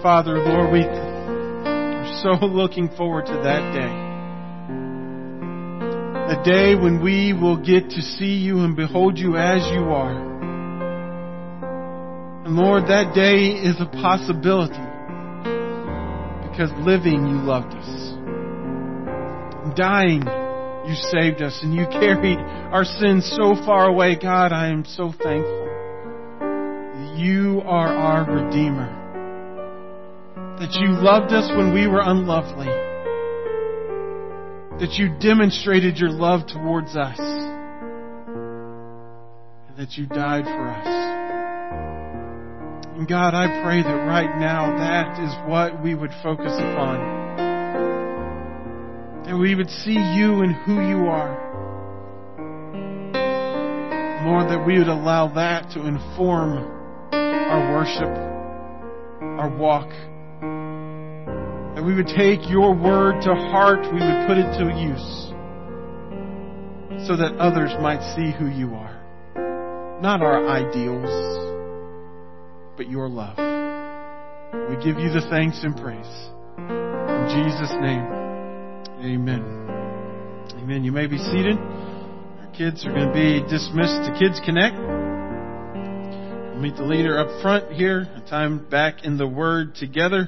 Father, Lord, we are so looking forward to that day. A day when we will get to see you and behold you as you are. And Lord, that day is a possibility because living, you loved us. Dying, you saved us, and you carried our sins so far away. God, I am so thankful that you are our Redeemer. That you loved us when we were unlovely. That you demonstrated your love towards us. And that you died for us. And God, I pray that right now that is what we would focus upon. That we would see you and who you are. Lord, that we would allow that to inform our worship, our walk. That we would take your word to heart, we would put it to use, so that others might see who you are. Not our ideals, but your love. We give you the thanks and praise. In Jesus' name, amen. Amen. You may be seated. Our kids are going to be dismissed to Kids Connect. We'll meet the leader up front here. A time back in the Word together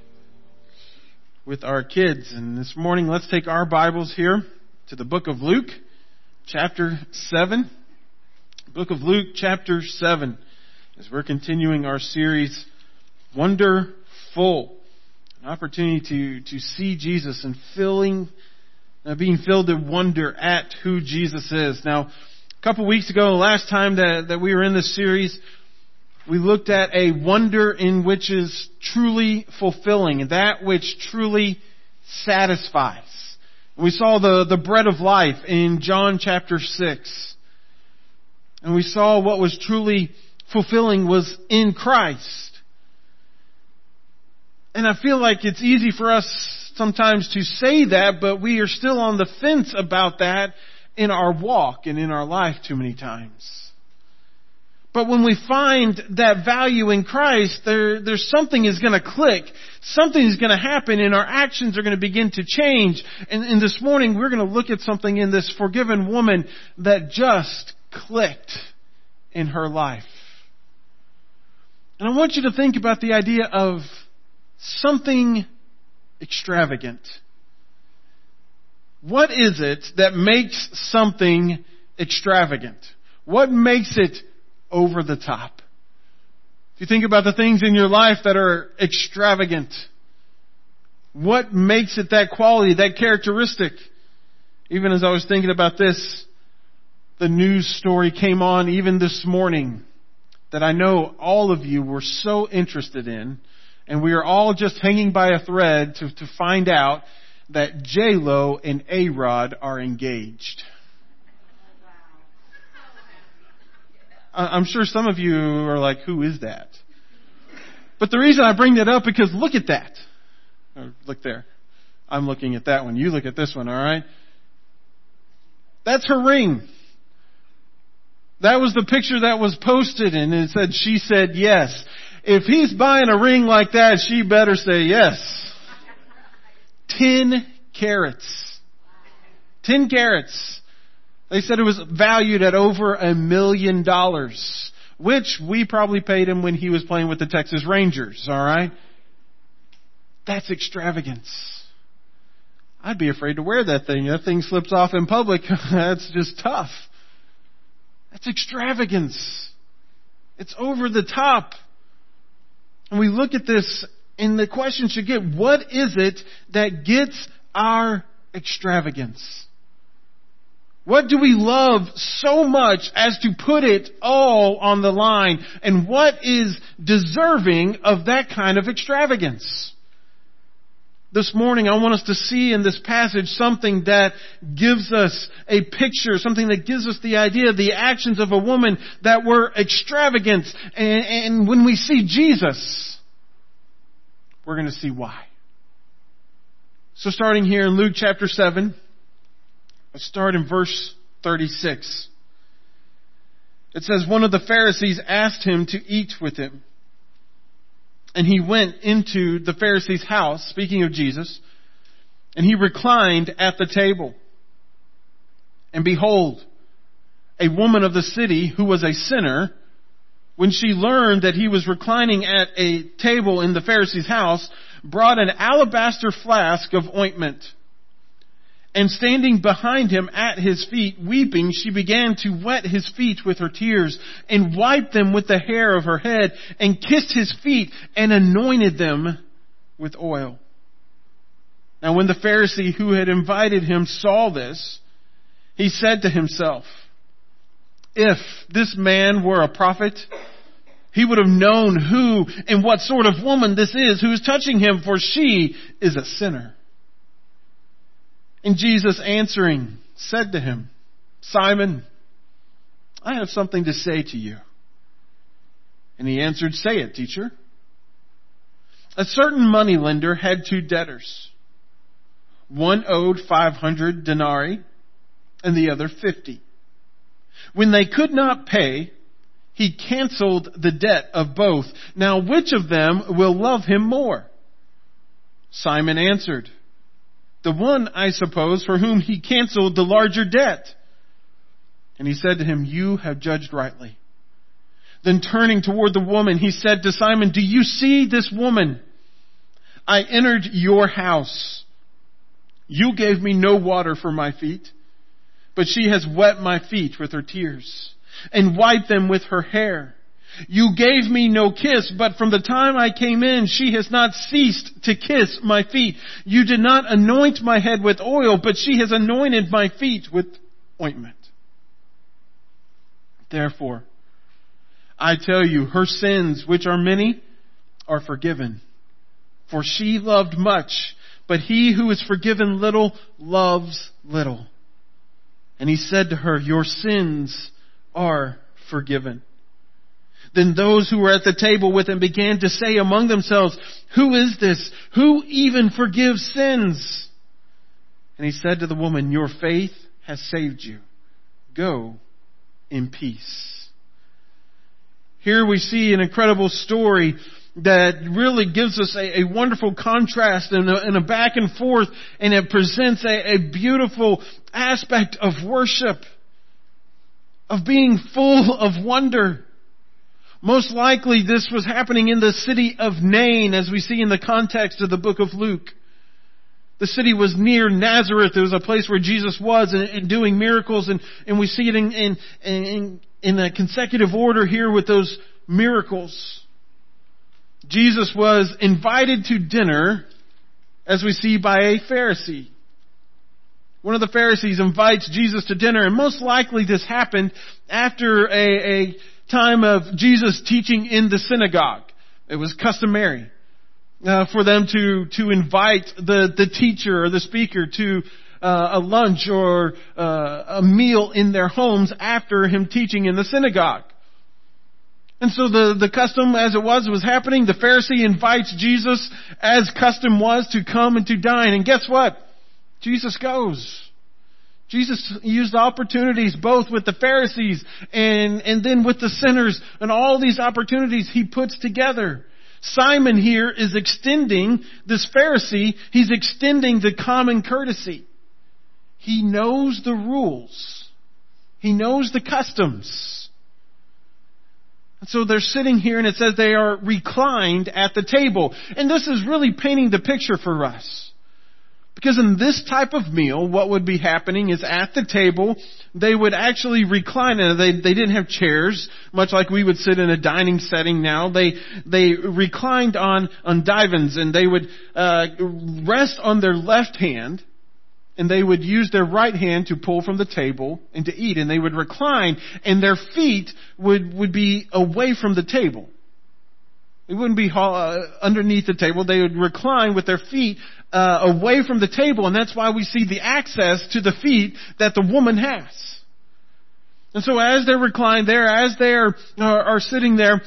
with our kids. And this morning, let's take our Bibles here to the book of Luke, chapter 7. Book of Luke, chapter 7. As we're continuing our series, Wonderful. An opportunity to see Jesus and being filled with wonder at who Jesus is. Now, a couple weeks ago, the last time that we were in this series, we looked at a wonder in which is truly fulfilling, and that which truly satisfies. We saw the bread of life in John chapter 6. And we saw what was truly fulfilling was in Christ. And I feel like it's easy for us sometimes to say that, but we are still on the fence about that in our walk and in our life too many times. But when we find that value in Christ, there's something is going to click. Something is going to happen and our actions are going to begin to change. And this morning we're going to look at something in this forgiven woman that just clicked in her life. And I want you to think about the idea of something extravagant. What is it that makes something extravagant? What makes it over the top? If you think about the things in your life that are extravagant, what makes it that quality, that characteristic? Even as I was thinking about this, the news story came on even this morning that I know all of you were so interested in, and we are all just hanging by a thread to find out that J-Lo and A-Rod are engaged. I'm sure some of you are like, who is that? But the reason I bring that up because look at that. Look there. I'm looking at that one. You look at this one, all right? That's her ring. That was the picture that was posted, and it said, she said yes. If he's buying a ring like that, she better say yes. 10 carats. 10 carats. They said it was valued at over $1 million, which we probably paid him when he was playing with the Texas Rangers, alright? That's extravagance. I'd be afraid to wear that thing. That thing slips off in public. That's just tough. That's extravagance. It's over the top. And we look at this, and the question should get, what is it that gets our extravagance? What do we love so much as to put it all on the line? And what is deserving of that kind of extravagance? This morning I want us to see in this passage something that gives us a picture, something that gives us the idea of the actions of a woman that were extravagant. And when we see Jesus, we're going to see why. So starting here in Luke chapter 7, let's start in verse 36. It says, one of the Pharisees asked him to eat with him. And he went into the Pharisee's house, speaking of Jesus, and he reclined at the table. And behold, a woman of the city who was a sinner, when she learned that he was reclining at a table in the Pharisee's house, brought an alabaster flask of ointment. And standing behind him at his feet, weeping, she began to wet his feet with her tears, and wiped them with the hair of her head, and kissed his feet, and anointed them with oil. Now when the Pharisee who had invited him saw this, he said to himself, if this man were a prophet, he would have known who and what sort of woman this is who is touching him, for she is a sinner. And Jesus answering said to him, Simon, I have something to say to you. And he answered, say it, teacher. A certain moneylender had 2 debtors. One owed 500 denarii and the other 50. When they could not pay, he canceled the debt of both. Now which of them will love him more? Simon answered, the one, I suppose, for whom he canceled the larger debt. And he said to him, you have judged rightly. Then turning toward the woman, he said to Simon, do you see this woman? I entered your house. You gave me no water for my feet, but she has wet my feet with her tears and wiped them with her hair. You gave me no kiss, but from the time I came in, she has not ceased to kiss my feet. You did not anoint my head with oil, but she has anointed my feet with ointment. Therefore, I tell you, her sins, which are many, are forgiven. For she loved much, but he who is forgiven little loves little. And he said to her, your sins are forgiven. Then those who were at the table with him began to say among themselves, who is this? Who even forgives sins? And he said to the woman, your faith has saved you. Go in peace. Here we see an incredible story that really gives us a wonderful contrast and a back and forth, and it presents a beautiful aspect of worship, of being full of wonder. Most likely this was happening in the city of Nain, as we see in the context of the book of Luke. The city was near Nazareth. It was a place where Jesus was and doing miracles, and we see it in a consecutive order here with those miracles. Jesus was invited to dinner, as we see, by a Pharisee. One of the Pharisees invites Jesus to dinner, and most likely this happened after a time of Jesus teaching in the synagogue. It was customary for them to invite the teacher or the speaker to a lunch or a meal in their homes after him teaching in the synagogue. And so the custom as it was happening. The Pharisee invites Jesus, as custom was, to come and to dine. And guess what? Jesus goes. Jesus used opportunities both with the Pharisees and then with the sinners, and all these opportunities he puts together. Simon here is extending this Pharisee, he's extending the common courtesy. He knows the rules. He knows the customs. And so they're sitting here, and it says they are reclined at the table. And this is really painting the picture for us. Because in this type of meal, what would be happening is at the table, they would actually recline. And they didn't have chairs, much like we would sit in a dining setting now. They reclined on divans, and they would rest on their left hand, and they would use their right hand to pull from the table and to eat. And they would recline, and their feet would be away from the table. It wouldn't be underneath the table. They would recline with their feet away from the table, and that's why we see the access to the feet that the woman has. And so as they're reclined there, as they are sitting there,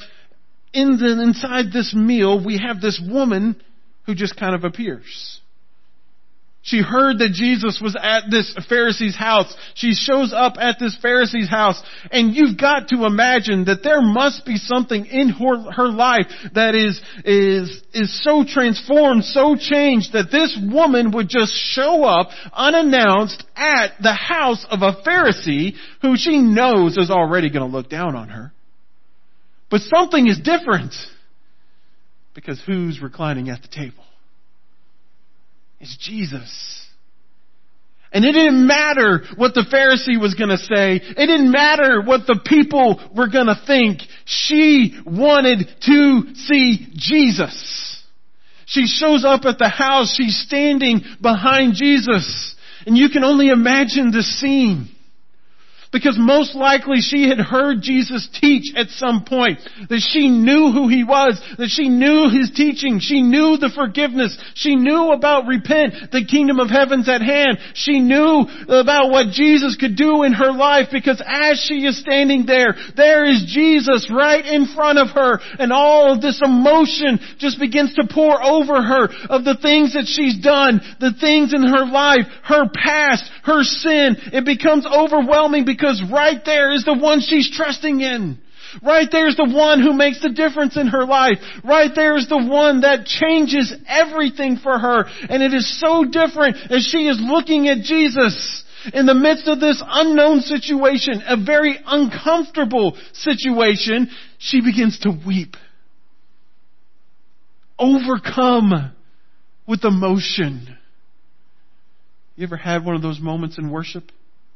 inside this meal, we have this woman who just kind of appears. She heard that Jesus was at this Pharisee's house. She shows up at this Pharisee's house. And you've got to imagine that there must be something in her life that is so transformed, so changed, that this woman would just show up unannounced at the house of a Pharisee who she knows is already going to look down on her. But something is different. Because who's reclining at the table? It's Jesus. And it didn't matter what the Pharisee was going to say. It didn't matter what the people were going to think. She wanted to see Jesus. She shows up at the house. She's standing behind Jesus. And you can only imagine the scene. Because most likely she had heard Jesus teach at some point. That she knew who He was. That she knew His teaching. She knew the forgiveness. She knew about repent. The kingdom of heaven's at hand. She knew about what Jesus could do in her life. Because as she is standing there, there is Jesus right in front of her. And all of this emotion just begins to pour over her of the things that she's done. The things in her life. Her past. Her sin. It becomes overwhelming because right there is the one she's trusting in. Right there is the one who makes the difference in her life. Right there is the one that changes everything for her. And it is so different as she is looking at Jesus in the midst of this unknown situation, a very uncomfortable situation. She begins to weep. Overcome with emotion. You ever had one of those moments in worship?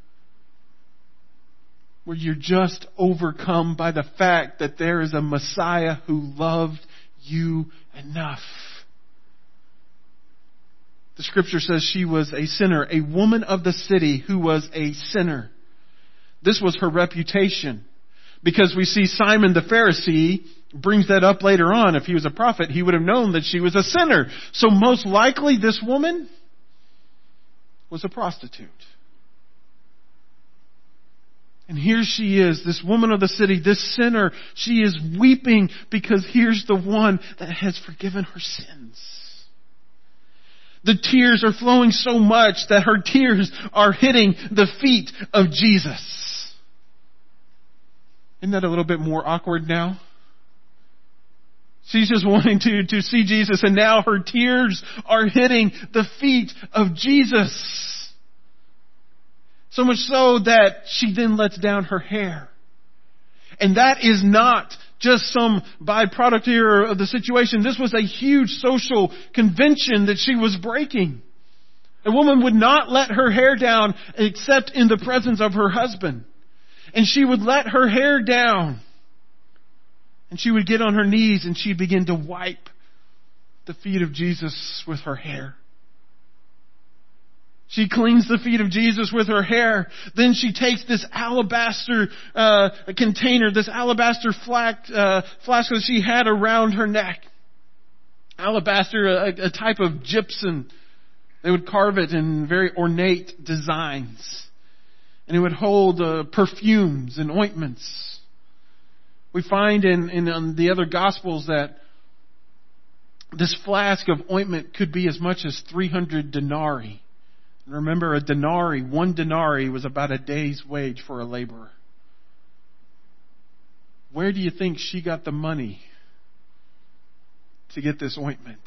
Where you're just overcome by the fact that there is a Messiah who loved you enough. The scripture says she was a sinner, a woman of the city who was a sinner. This was her reputation. Because we see Simon the Pharisee brings that up later on. If he was a prophet, he would have known that she was a sinner. So most likely this woman was a prostitute. And here she is, this woman of the city, this sinner. She is weeping because here's the one that has forgiven her sins. The tears are flowing so much that her tears are hitting the feet of Jesus. Isn't that a little bit more awkward now? She's just wanting to see Jesus, and now her tears are hitting the feet of Jesus. So much so that she then lets down her hair. And that is not just some byproduct here of the situation. This was a huge social convention that she was breaking. A woman would not let her hair down except in the presence of her husband. And she would let her hair down. And she would get on her knees and she'd begin to wipe the feet of Jesus with her hair. She cleans the feet of Jesus with her hair. Then she takes this alabaster container, this alabaster flask that she had around her neck. Alabaster, a type of gypsum. They would carve it in very ornate designs. And it would hold perfumes and ointments. We find in the other Gospels that this flask of ointment could be as much as 300 denarii. Remember, one denarii was about a day's wage for a laborer. Where do you think she got the money to get this ointment?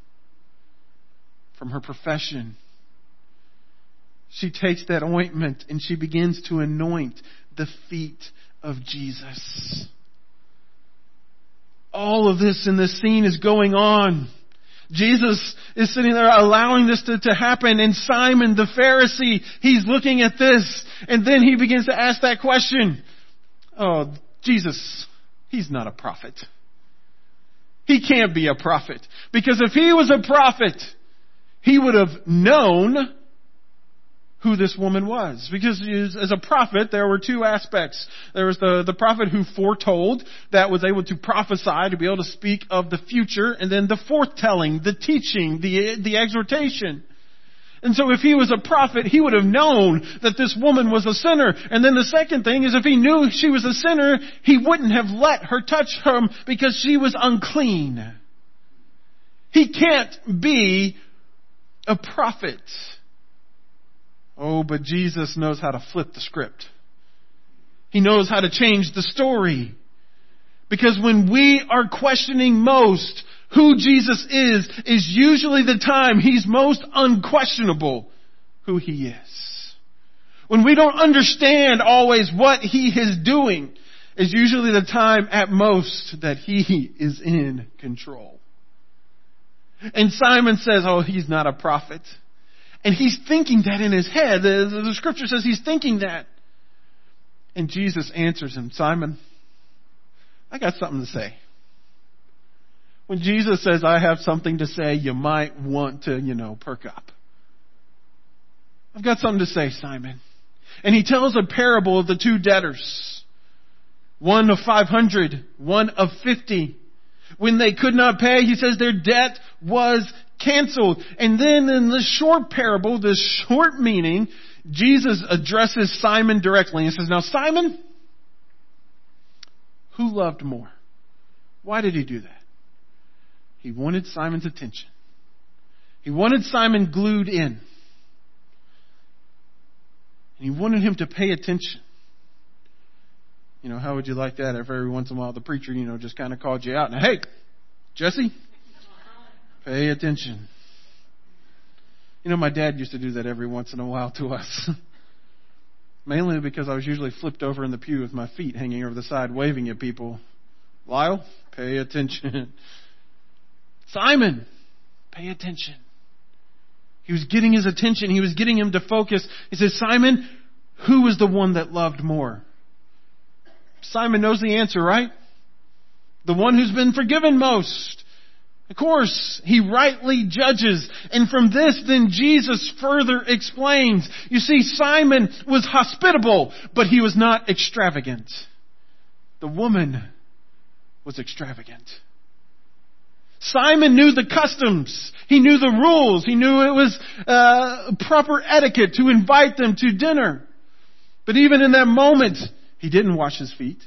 From her profession. She takes that ointment and she begins to anoint the feet of Jesus. All of this in this scene is going on. Jesus is sitting there allowing this to happen, and Simon the Pharisee, he's looking at this, and then he begins to ask that question. Oh, Jesus, he's not a prophet. He can't be a prophet. Because if he was a prophet, he would have known who this woman was. Because as a prophet, there were two aspects. There was the prophet who foretold, that was able to prophesy, to be able to speak of the future, and then the foretelling, the teaching, the exhortation. And so if he was a prophet, he would have known that this woman was a sinner. And then the second thing is, if he knew she was a sinner, he wouldn't have let her touch him because she was unclean. He can't be a prophet. Oh, but Jesus knows how to flip the script. He knows how to change the story. Because when we are questioning most who Jesus is usually the time He's most unquestionable who He is. When we don't understand always what He is doing is usually the time at most that He is in control. And Simon says, oh, he's not a prophet. And he's thinking that in his head. The scripture says he's thinking that. And Jesus answers him, Simon, I got something to say. When Jesus says, I have something to say, you might want to, perk up. I've got something to say, Simon. And he tells a parable of the two debtors. One of 500, one of 50. When they could not pay, he says their debt was canceled. And then in the short parable, this short meaning, Jesus addresses Simon directly and says, now Simon, who loved more? Why did he do that? He wanted Simon's attention. He wanted Simon glued in. And he wanted him to pay attention. How would you like that if every once in a while the preacher, just kind of called you out and, hey, Jesse, pay attention. My dad used to do that every once in a while to us. Mainly because I was usually flipped over in the pew with my feet hanging over the side, waving at people. Lyle, pay attention. Simon, pay attention. He was getting his attention. He was getting him to focus. He says, Simon, who was the one that loved more? Simon knows the answer, right? The one who's been forgiven most. Of course, he rightly judges. And from this, then Jesus further explains. You see, Simon was hospitable, but he was not extravagant. The woman was extravagant. Simon knew the customs. He knew the rules. He knew it was proper etiquette to invite them to dinner. But even in that moment, he didn't wash his feet.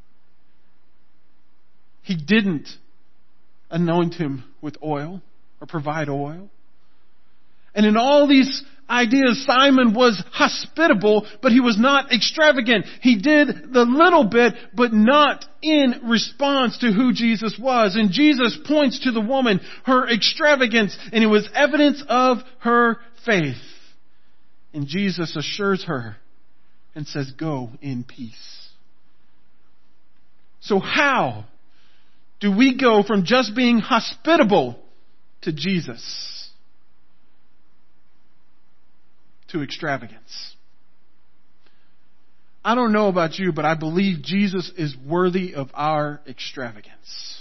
He didn't anoint him with oil or provide oil. And in all these ideas, Simon was hospitable, but he was not extravagant. He did the little bit, but not in response to who Jesus was. And Jesus points to the woman, her extravagance, and it was evidence of her faith. And Jesus assures her and says, go in peace. So how do we go from just being hospitable to Jesus to extravagance? I don't know about you, but I believe Jesus is worthy of our extravagance.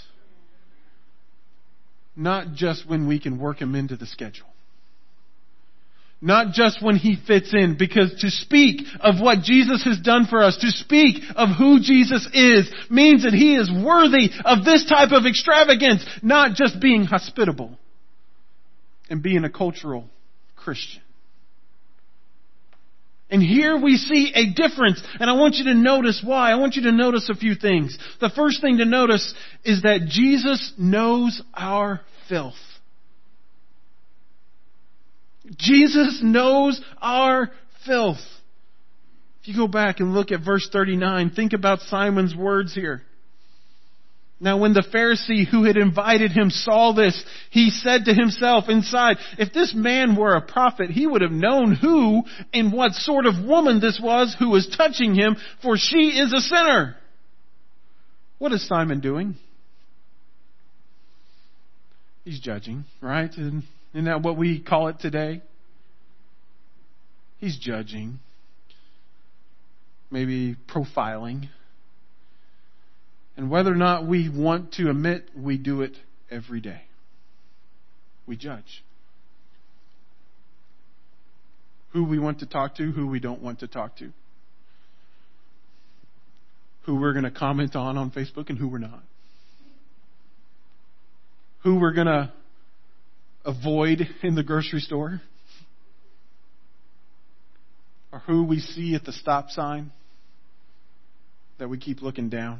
Not just when we can work Him into the schedule. Not just when He fits in, because to speak of what Jesus has done for us, to speak of who Jesus is, means that He is worthy of this type of extravagance, not just being hospitable and being a cultural Christian. And here we see a difference, and I want you to notice why. I want you to notice a few things. The first thing to notice is that Jesus knows our filth. Jesus knows our filth. If you go back and look at verse 39, think about Simon's words here. Now when the Pharisee who had invited him saw this, he said to himself inside, if this man were a prophet, he would have known who and what sort of woman this was who was touching him, for she is a sinner. What is Simon doing? He's judging, right? Isn't that what we call it today? He's judging. Maybe profiling. And whether or not we want to admit, we do it every day. We judge. Who we want to talk to, who we don't want to talk to. Who we're going to comment on Facebook and who we're not. Who we're going to avoid in the grocery store, or who we see at the stop sign that we keep looking down.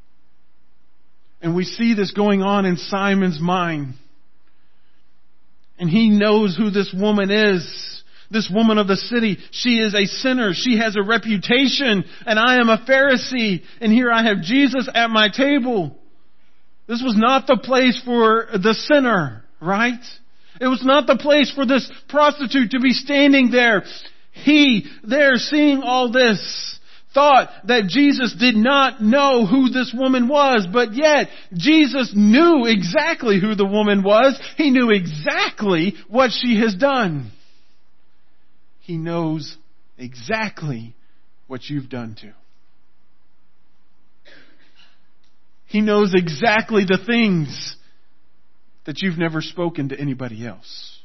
And we see this going on in Simon's mind. And He knows who this woman is. This woman of the city. She is a sinner. She has a reputation. And I am a Pharisee. And here I have Jesus at my table. This was not the place for the sinner, right? It was not the place for this prostitute to be standing there. He, there seeing all this, thought that Jesus did not know who this woman was, but yet Jesus knew exactly who the woman was. He knew exactly what she has done. He knows exactly what you've done too. He knows exactly the things that you've never spoken to anybody else.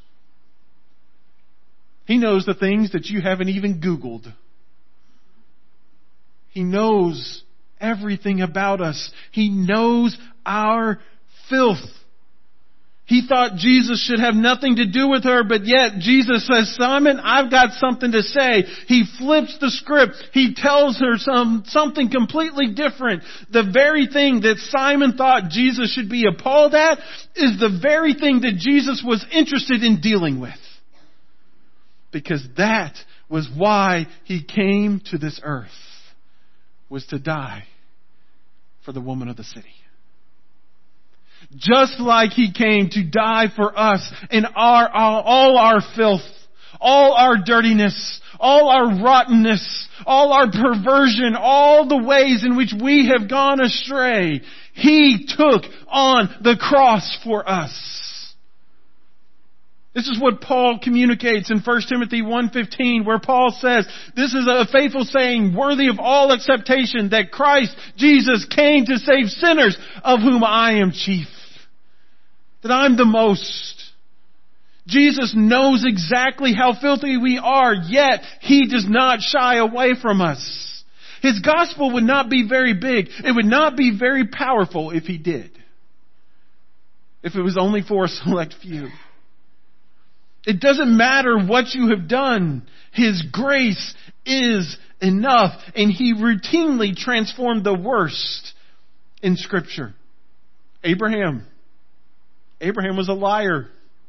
He knows the things that you haven't even Googled. He knows everything about us. He knows our filth. He thought Jesus should have nothing to do with her, but yet Jesus says, Simon, I've got something to say. He flips the script. He tells her something completely different. The very thing that Simon thought Jesus should be appalled at is the very thing that Jesus was interested in dealing with. Because that was why He came to this earth, was to die for the woman of the city. Just like He came to die for us in all our filth, all our dirtiness, all our rottenness, all our perversion, all the ways in which we have gone astray. He took on the cross for us. This is what Paul communicates in 1 Timothy 1:15, where Paul says, this is a faithful saying worthy of all acceptation, that Christ Jesus came to save sinners, of whom I am chief. That I'm the most. Jesus knows exactly how filthy we are, yet He does not shy away from us. His gospel would not be very big. It would not be very powerful if He did. If it was only for a select few. It doesn't matter what you have done. His grace is enough. And He routinely transformed the worst in Scripture. Abraham was a liar.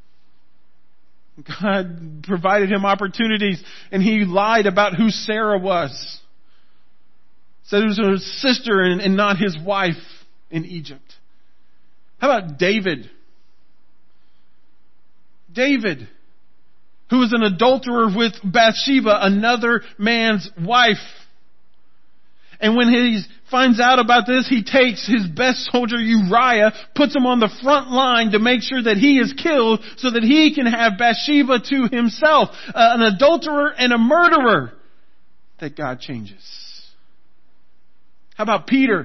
God provided him opportunities and he lied about who Sarah was. Said it was his sister and not his wife in Egypt. How about David? David, who was an adulterer with Bathsheba, another man's wife. And when he finds out about this, he takes his best soldier Uriah, puts him on the front line to make sure that he is killed so that he can have Bathsheba to himself. An adulterer and a murderer that God changes. How about Peter?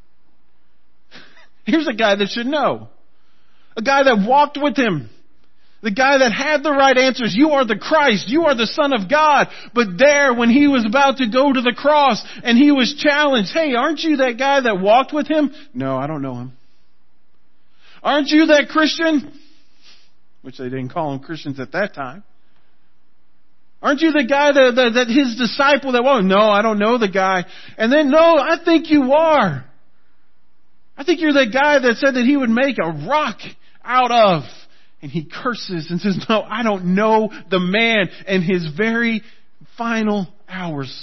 Here's a guy that should know. A guy that walked with Him. The guy that had the right answers. You are the Christ. You are the Son of God. But there, when He was about to go to the cross and He was challenged, hey, aren't you that guy that walked with Him? No, I don't know Him. Aren't you that Christian? Which they didn't call them Christians at that time. Aren't you the guy that His disciple that, well, no, I don't know the guy. And then, no, I think you are. I think you're that guy that said that he would make a rock out of. And he curses and says, no, I don't know the man, in his very final hours.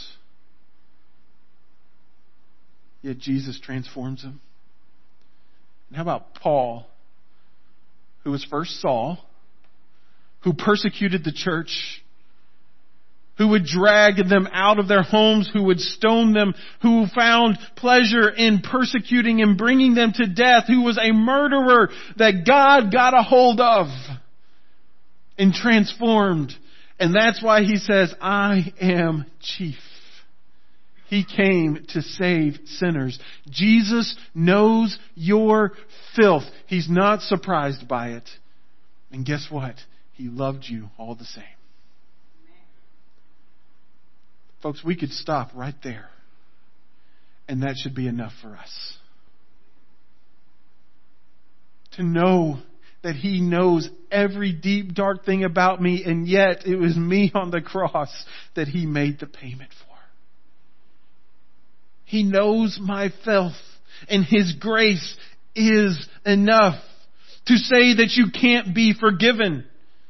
Yet Jesus transforms him. And how about Paul, who was first Saul, who persecuted the church, who would drag them out of their homes, who would stone them, who found pleasure in persecuting and bringing them to death, who was a murderer that God got a hold of and transformed. And that's why He says, I am chief. He came to save sinners. Jesus knows your filth. He's not surprised by it. And guess what? He loved you all the same. Folks, we could stop right there. And that should be enough for us. To know that He knows every deep, dark thing about me, and yet it was me on the cross that He made the payment for. He knows my filth, and His grace is enough. To say that you can't be forgiven,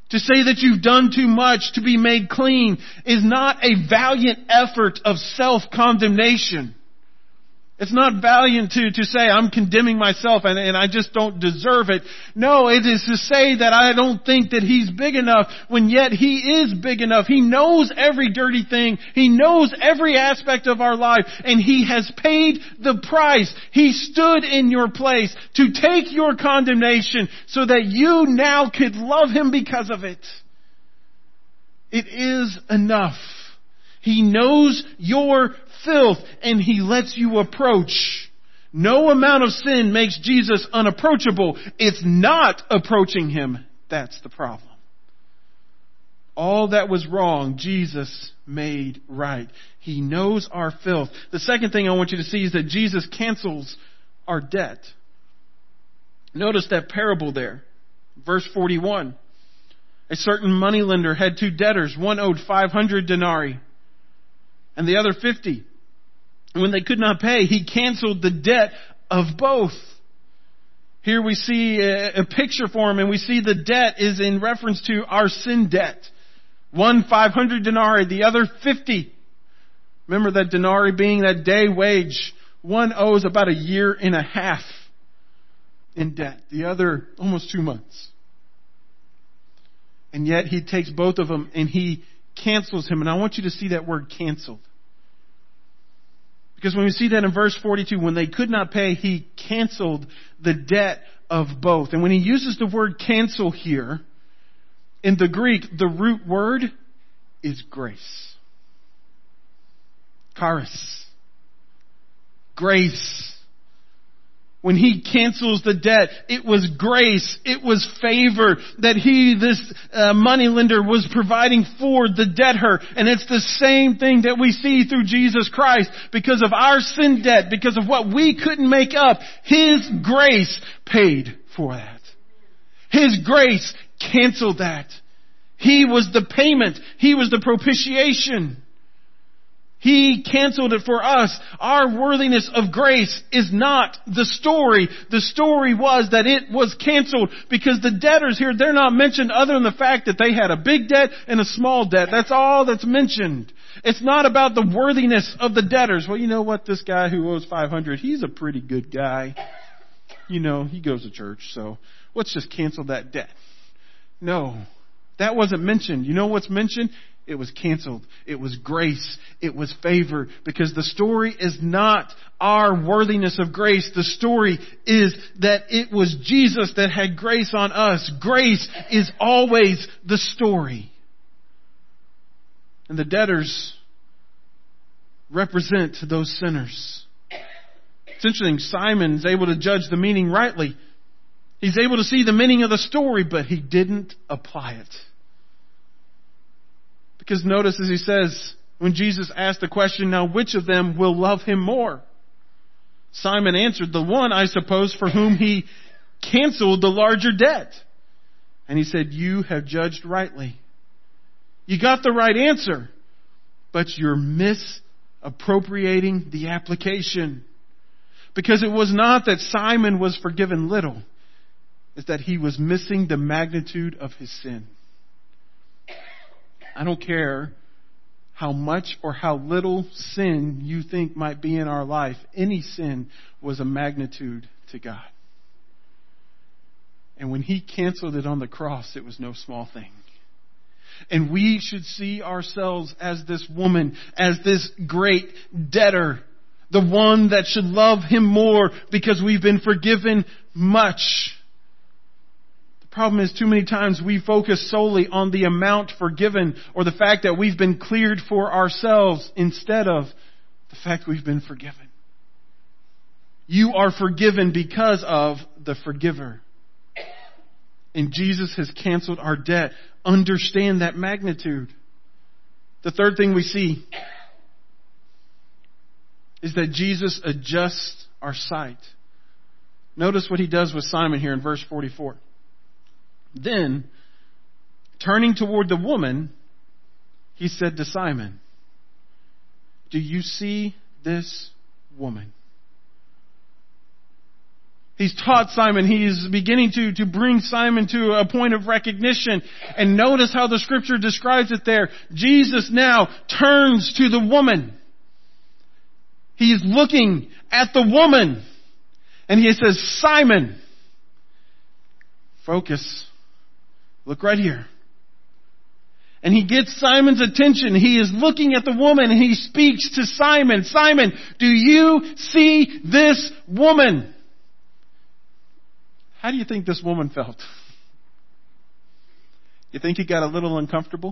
To say that you've done too much to be made clean is not a valiant effort of self-condemnation. It's not valiant to say I'm condemning myself and I just don't deserve it. No, it is to say that I don't think that He's big enough when yet He is big enough. He knows every dirty thing. He knows every aspect of our life, and He has paid the price. He stood in your place to take your condemnation so that you now could love Him because of it. It is enough. He knows your filth and He lets you approach. No amount of sin makes Jesus unapproachable. It's not approaching Him that's the problem. All that was wrong, Jesus made right. He knows our filth. The second thing I want you to see is that Jesus cancels our debt. Notice that parable there. Verse 41. A certain moneylender had two debtors. One owed 500 denarii and the other 50. And when they could not pay, he canceled the debt of both. Here we see a picture for him, and we see the debt is in reference to our sin debt. One 500 denarii, the other 50. Remember that denarii being that day wage. One owes about a year and a half in debt. The other almost 2 months. And yet he takes both of them and he cancels him. And I want you to see that word canceled. Because when we see that in verse 42, when they could not pay, he canceled the debt of both. And when he uses the word cancel here, in the Greek, the root word is grace. Charis. Grace. When he cancels the debt, it was grace, it was favor that this moneylender was providing for the debtor. And it's the same thing that we see through Jesus Christ. Because of our sin debt, because of what we couldn't make up, His grace paid for that. His grace canceled that. He was the payment. He was the propitiation. He canceled it for us. Our worthiness of grace is not the story. The story was that it was canceled because the debtors here, they're not mentioned other than the fact that they had a big debt and a small debt. That's all that's mentioned. It's not about the worthiness of the debtors. Well, you know what? This guy who owes 500, he's a pretty good guy. You know, he goes to church, so let's just cancel that debt. No, that wasn't mentioned. You know what's mentioned? It was canceled. It was grace. It was favor. Because the story is not our worthiness of grace. The story is that it was Jesus that had grace on us. Grace is always the story. And the debtors represent those sinners. It's interesting. Simon's able to judge the meaning rightly. He's able to see the meaning of the story, but he didn't apply it. Because notice as he says, when Jesus asked the question, now which of them will love him more? Simon answered, the one, I suppose, for whom he canceled the larger debt. And he said, you have judged rightly. You got the right answer, but you're misappropriating the application. Because it was not that Simon was forgiven little. It's that he was missing the magnitude of his sin. I don't care how much or how little sin you think might be in our life. Any sin was a magnitude to God. And when He canceled it on the cross, it was no small thing. And we should see ourselves as this woman, as this great debtor, the one that should love Him more because we've been forgiven much. Problem is, too many times we focus solely on the amount forgiven or the fact that we've been cleared for ourselves instead of the fact we've been forgiven. You are forgiven because of the forgiver. And Jesus has canceled our debt. Understand that magnitude. The third thing we see is that Jesus adjusts our sight. Notice what He does with Simon here in verse 44. Then, turning toward the woman, He said to Simon, do you see this woman? He's taught Simon. He is beginning to bring Simon to a point of recognition. And notice how the scripture describes it there. Jesus now turns to the woman. He is looking at the woman. And he says, Simon, focus. Look right here. And he gets Simon's attention. He is looking at the woman and he speaks to Simon. Simon, do you see this woman? How do you think this woman felt? You think he got a little uncomfortable?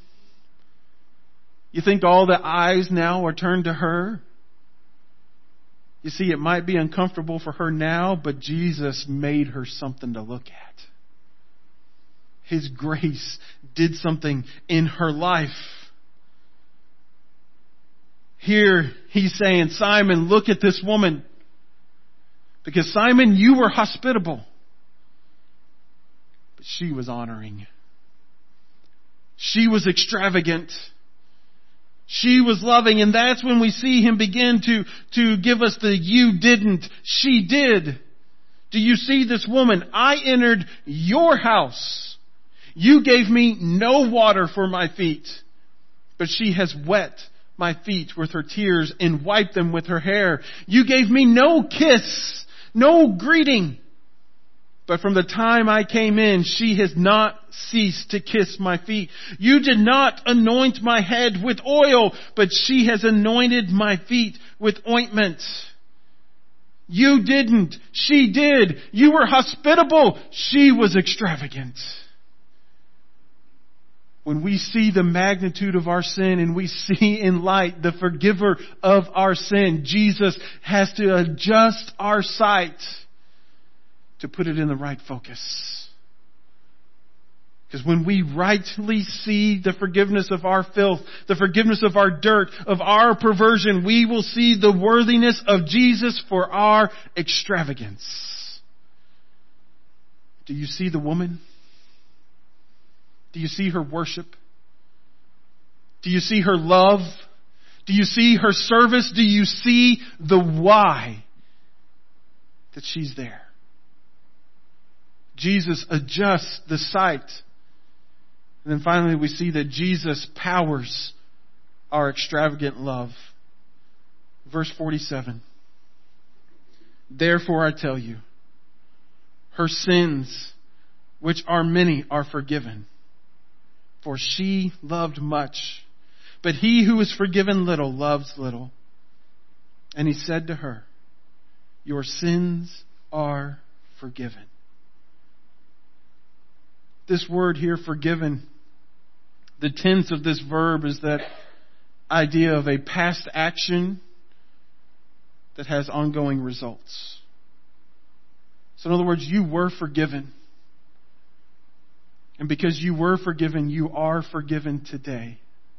You think all the eyes now are turned to her? You see, it might be uncomfortable for her now, but Jesus made her something to look at. His grace did something in her life. Here he's saying, Simon, look at this woman. Because Simon, you were hospitable. But she was honoring. She was extravagant. She was loving. And that's when we see him begin to give us the you didn't, she did. Do you see this woman? I entered your house. You gave me no water for my feet, but she has wet my feet with her tears and wiped them with her hair. You gave me no kiss, no greeting, but from the time I came in, she has not ceased to kiss my feet. You did not anoint my head with oil, but she has anointed my feet with ointment. You didn't, she did. You were hospitable, she was extravagant. When we see the magnitude of our sin and we see in light the forgiver of our sin, Jesus has to adjust our sight to put it in the right focus. Because when we rightly see the forgiveness of our filth, the forgiveness of our dirt, of our perversion, we will see the worthiness of Jesus for our extravagance. Do you see the woman? Do you see her worship? Do you see her love? Do you see her service? Do you see the why that she's there? Jesus adjusts the sight. And then finally we see that Jesus powers our extravagant love. Verse 47. Therefore I tell you, her sins, which are many, are forgiven. For she loved much. But he who is forgiven little loves little. And he said to her, your sins are forgiven. This word here, forgiven, the tense of this verb is that idea of a past action that has ongoing results. So in other words, you were forgiven. And because you were forgiven, you are forgiven today.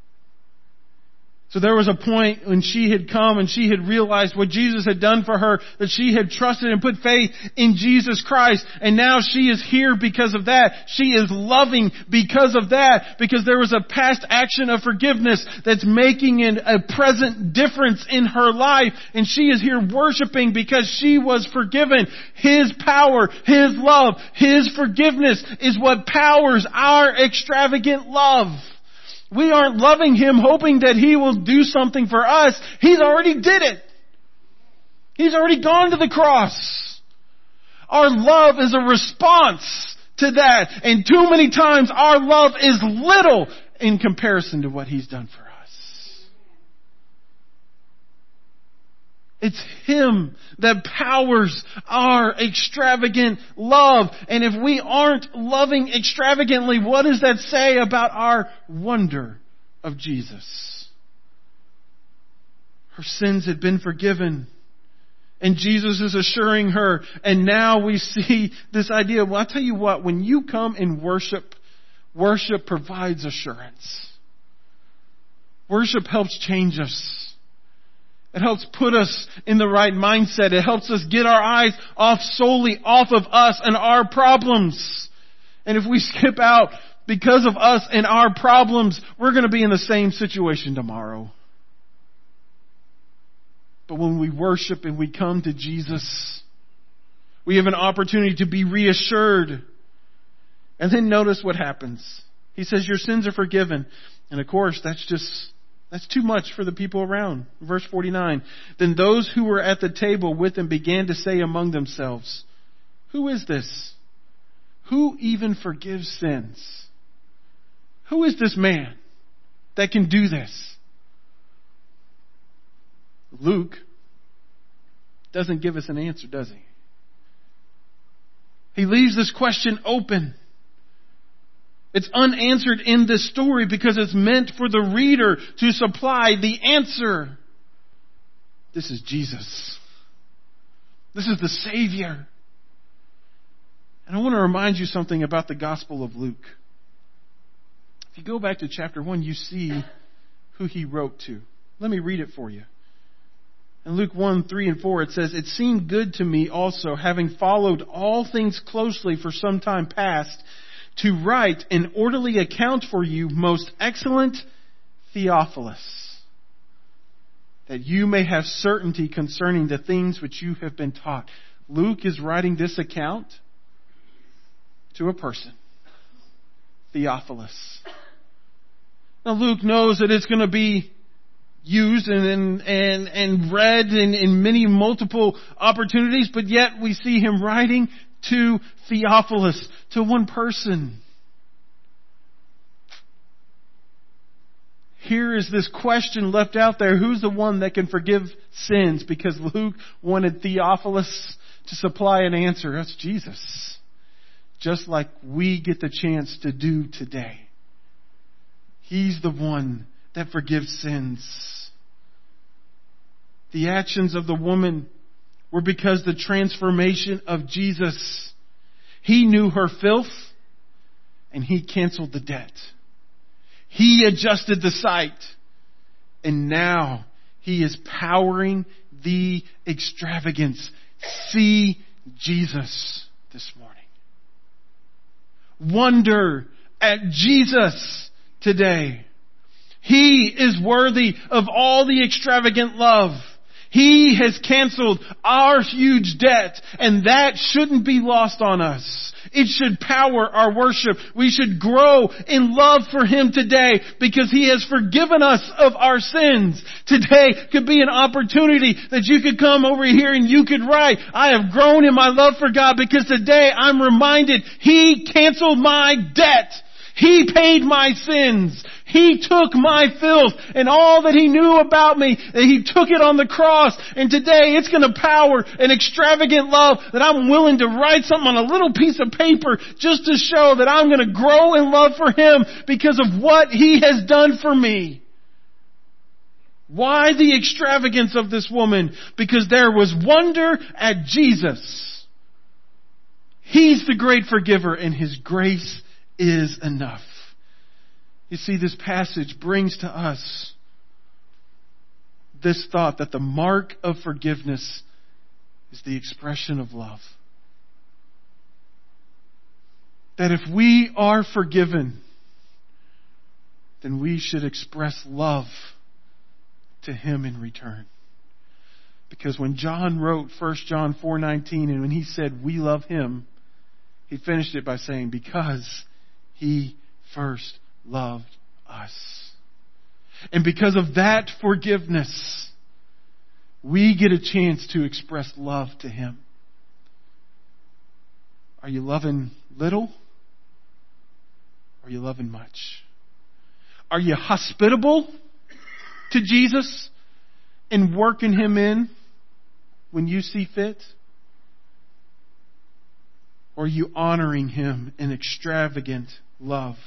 So there was a point when she had come and she had realized what Jesus had done for her, that she had trusted and put faith in Jesus Christ. And now she is here because of that. She is loving because of that. Because there was a past action of forgiveness that's making a present difference in her life. And she is here worshiping because she was forgiven. His power, His love, His forgiveness is what powers our extravagant love. We aren't loving Him hoping that He will do something for us. He's already did it. He's already gone to the cross. Our love is a response to that. And too many times our love is little in comparison to what He's done for us. It's Him that powers our extravagant love. And if we aren't loving extravagantly, what does that say about our wonder of Jesus? Her sins had been forgiven. And Jesus is assuring her. And now we see this idea. Well, I'll tell you what, when you come in worship, worship provides assurance. Worship helps change us. It helps put us in the right mindset. It helps us get our eyes solely off of us and our problems. And if we skip out because of us and our problems, we're going to be in the same situation tomorrow. But when we worship and we come to Jesus, We have an opportunity to be reassured. And then notice what happens. He says, your sins are forgiven. And of course, that's too much for the people around. Verse 49. Then those who were at the table with him began to say among themselves, who is this? Who even forgives sins? Who is this man that can do this? Luke doesn't give us an answer, does he? He leaves this question open. It's unanswered in this story because it's meant for the reader to supply the answer. This is Jesus. This is the Savior. And I want to remind you something about the Gospel of Luke. If you go back to chapter 1, you see who he wrote to. Let me read it for you. In Luke 1, 3 and 4, it says, it seemed good to me also, having followed all things closely for some time past, to write an orderly account for you, most excellent Theophilus, that you may have certainty concerning the things which you have been taught. Luke is writing this account to a person, Theophilus. Now Luke knows that it's going to be used and read in many multiple opportunities, but yet we see him writing to Theophilus, to one person. Here is this question left out there. Who's the one that can forgive sins? Because Luke wanted Theophilus to supply an answer. That's Jesus. Just like we get the chance to do today. He's the one that forgives sins. The actions of the woman were because the transformation of Jesus. He knew her filth and he canceled the debt. He adjusted the sight and now he is powering the extravagance. See Jesus this morning. Wonder at Jesus today. He is worthy of all the extravagant love. He has canceled our huge debt, and that shouldn't be lost on us. It should power our worship. We should grow in love for Him today because He has forgiven us of our sins. Today could be an opportunity that you could come over here and you could write, I have grown in my love for God because today I'm reminded He canceled my debt. He paid my sins. He took my filth and all that He knew about me, and He took it on the cross. And today it's going to power an extravagant love that I'm willing to write something on a little piece of paper just to show that I'm going to grow in love for Him because of what He has done for me. Why the extravagance of this woman? Because there was wonder at Jesus. He's the great forgiver and His grace is enough. You see, this passage brings to us this thought that the mark of forgiveness is the expression of love. That if we are forgiven, then we should express love to Him in return. Because when John wrote 1 John 4:19, and when he said we love Him, he finished it by saying, because He first loved us. And because of that forgiveness, we get a chance to express love to Him. Are you loving little? Or are you loving much? Are you hospitable to Jesus and working Him in when you see fit? Or are you honoring Him in extravagant love?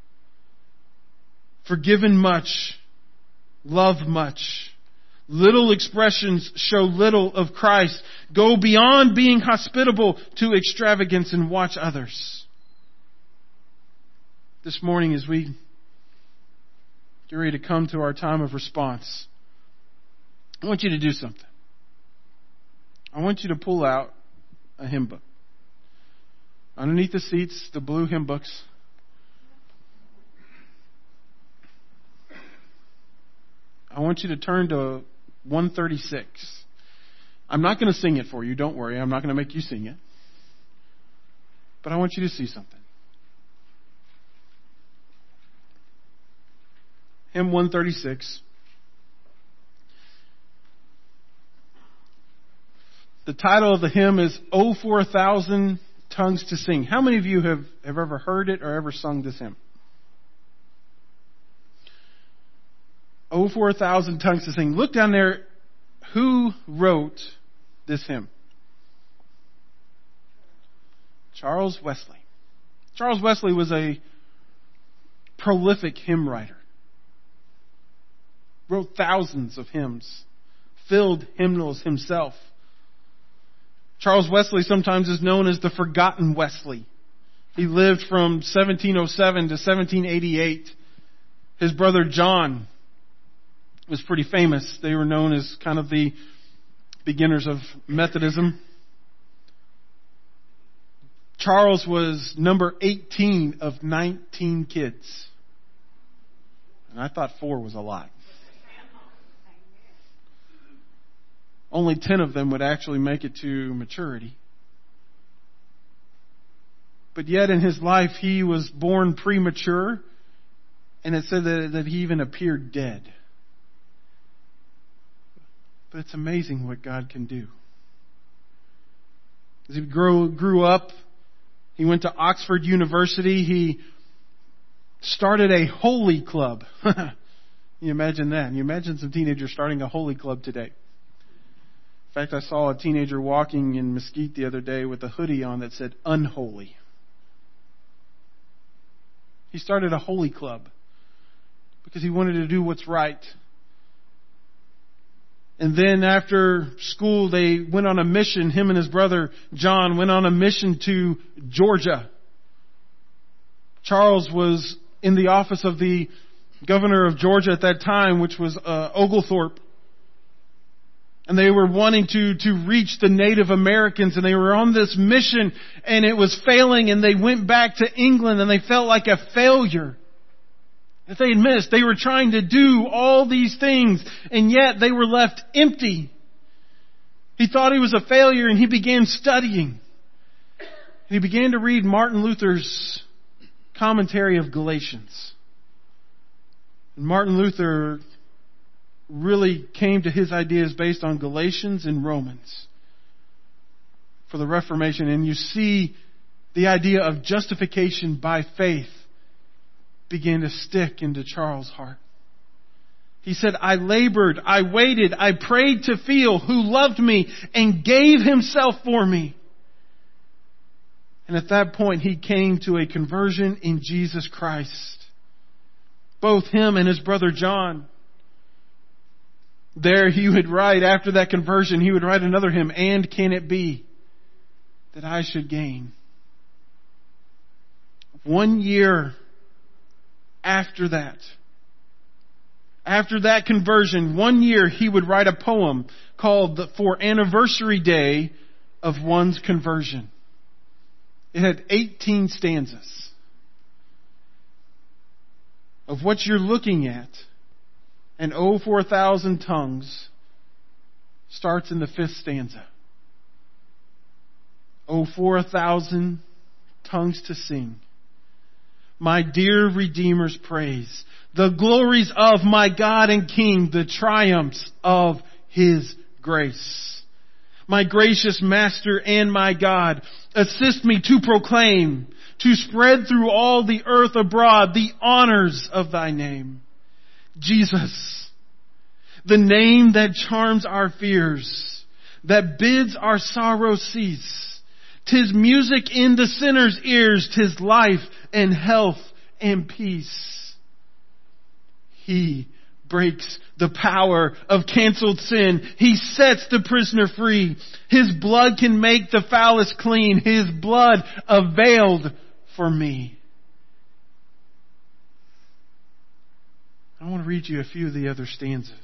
Forgiven much, love much. Little expressions show little of Christ. Go beyond being hospitable to extravagance and watch others. This morning as we get ready to come to our time of response, I want you to do something. I want you to pull out a hymn book. Underneath the seats, the blue hymn books. I want you to turn to 136. I'm not going to sing it for you. Don't worry. I'm not going to make you sing it. But I want you to see something. Hymn 136. The title of the hymn is "Oh, for a Thousand Tongues to Sing." How many of you have ever heard it or ever sung this hymn? "Oh, for a Thousand Tongues to Sing." Look down there. Who wrote this hymn? Charles Wesley. Charles Wesley was a prolific hymn writer. Wrote thousands of hymns. Filled hymnals himself. Charles Wesley sometimes is known as the Forgotten Wesley. He lived from 1707 to 1788. His brother John was pretty famous. They were known as kind of the beginners of Methodism. Charles was number 18 of 19 kids. And I thought 4 was a lot. Only 10 of them would actually make it to maturity. But yet in his life he was born premature, and it said that he even appeared dead. But it's amazing what God can do. As he grew up, he went to Oxford University. He started a holy club. You imagine that? You imagine some teenagers starting a holy club today. In fact, I saw a teenager walking in Mesquite the other day with a hoodie on that said "Unholy." He started a holy club because he wanted to do what's right. And then after school, they went on a mission. Him and his brother John went on a mission to Georgia. Charles was in the office of the governor of Georgia at that time, which was Oglethorpe. And they were wanting to reach the Native Americans, and they were on this mission, and it was failing, and they went back to England, and they felt like a failure that they had missed. They were trying to do all these things, and yet they were left empty. He thought he was a failure, and he began studying. And he began to read Martin Luther's commentary of Galatians. And Martin Luther really came to his ideas based on Galatians and Romans for the Reformation. And you see the idea of justification by faith began to stick into Charles' heart. He said, "I labored, I waited, I prayed to feel who loved me and gave himself for me." And at that point he came to a conversion in Jesus Christ. Both him and his brother John. There he would write, after that conversion, he would write another hymn, "And can it be that I should gain?" 1 year after that conversion, 1 year, he would write a poem called "For Anniversary Day of One's Conversion." It had 18 stanzas. Of what you're looking at, and "Oh, for a Thousand Tongues" starts in the 5th stanza. "Oh, for a thousand tongues to sing my dear Redeemer's praise, the glories of my God and King, the triumphs of His grace. My gracious Master and my God, assist me to proclaim, to spread through all the earth abroad the honors of Thy name. Jesus, the name that charms our fears, that bids our sorrow cease. 'Tis music in the sinner's ears, 'tis life and health and peace. He breaks the power of canceled sin. He sets the prisoner free. His blood can make the foulest clean. His blood availed for me." I want to read you a few of the other stanzas.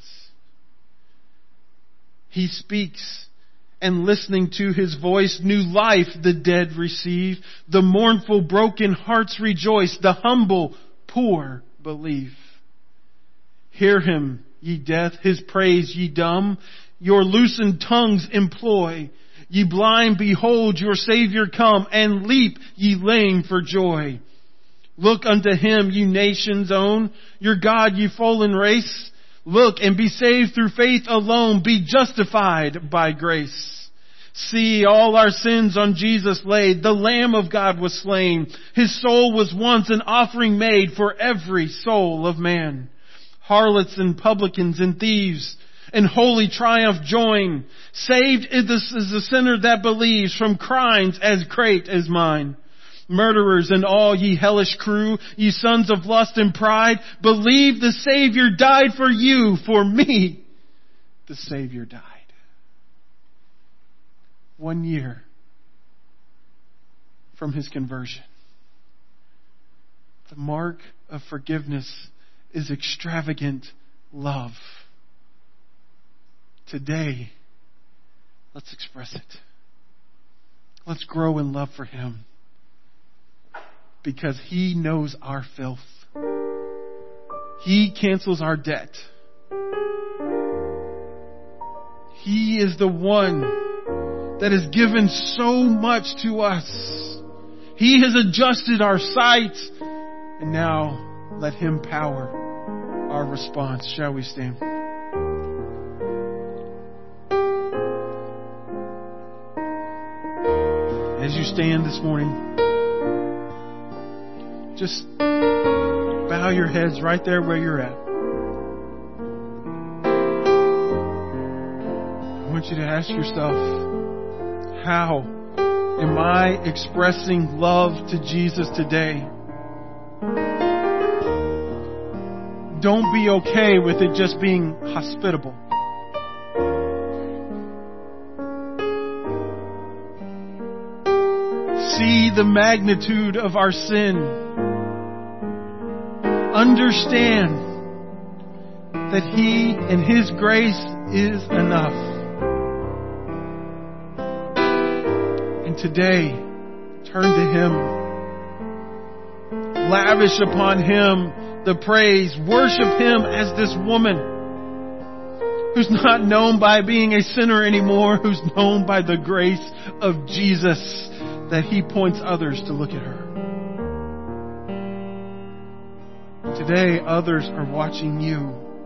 He speaks, and listening to His voice, new life the dead receive. The mournful, broken hearts rejoice. The humble, poor believe. Hear Him, ye deaf, His praise, ye dumb. Your loosened tongues employ. Ye blind, behold your Savior come, and leap, ye lame, for joy. Look unto him, ye nations own, your God, ye fallen race. Look and be saved through faith alone, be justified by grace. See, all our sins on Jesus laid, the Lamb of God was slain. His soul was once an offering made for every soul of man. Harlots and publicans and thieves in holy triumph join. Saved is the sinner that believes from crimes as great as mine. Murderers and all ye hellish crew, ye sons of lust and pride, believe the Savior died for you, for me. The Savior died. 1 year from his conversion. The mark of forgiveness is extravagant love. Today, let's express it. Let's grow in love for him. Because he knows our filth. He cancels our debt. He is the one that has given so much to us. He has adjusted our sight. And now let him power our response. Shall we stand? As you stand this morning, just bow your heads right there where you're at. I want you to ask yourself, how am I expressing love to Jesus today? Don't be okay with it just being hospitable. See the magnitude of our sin. Understand that He and His grace is enough. And today, turn to Him. Lavish upon Him the praise. Worship Him as this woman who's not known by being a sinner anymore, who's known by the grace of Jesus, that He points others to look at her. Today, others are watching you.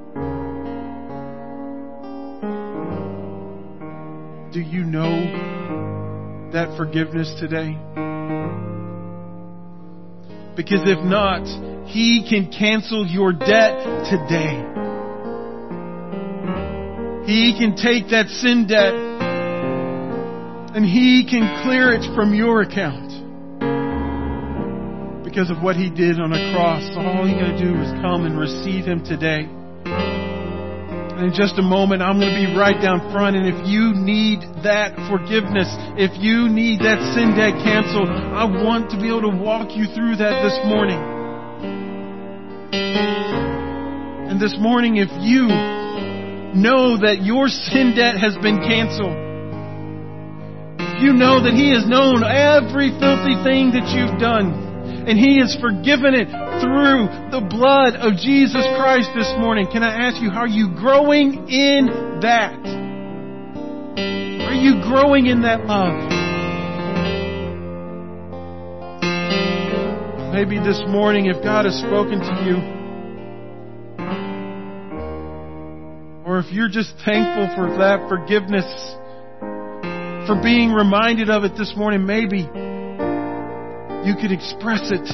Do you know that forgiveness today? Because if not, He can cancel your debt today. He can take that sin debt and He can clear it from your account. Because of what He did on a cross. All you got to do is come and receive Him today. And in just a moment, I'm going to be right down front. And if you need that forgiveness, if you need that sin debt canceled, I want to be able to walk you through that this morning. And this morning, if you know that your sin debt has been canceled, if you know that He has known every filthy thing that you've done, and He has forgiven it through the blood of Jesus Christ this morning. Can I ask you, how are you growing in that? Are you growing in that love? Maybe this morning, if God has spoken to you, or if you're just thankful for that forgiveness, for being reminded of it this morning, maybe you could express it.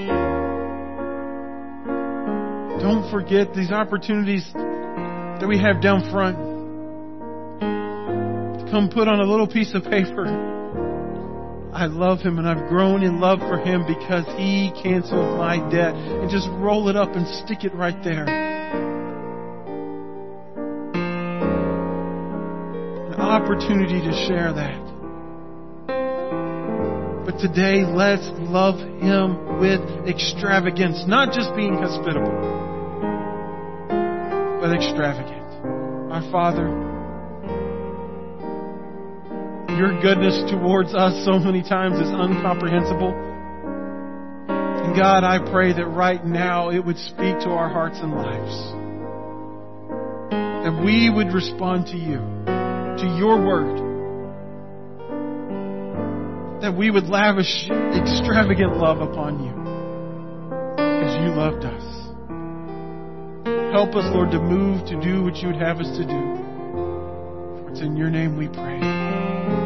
Don't forget these opportunities that we have down front. Come put on a little piece of paper. I love Him and I've grown in love for Him because He canceled my debt. And just roll it up and stick it right there. An opportunity to share that. But today, let's love Him with extravagance. Not just being hospitable, but extravagant. Our Father, Your goodness towards us so many times is incomprehensible. And God, I pray that right now it would speak to our hearts and lives. That we would respond to You, to Your word. that we would lavish extravagant love upon you because you loved us. Help us, Lord, to move, to do what you would have us to do. For it's in your name we pray.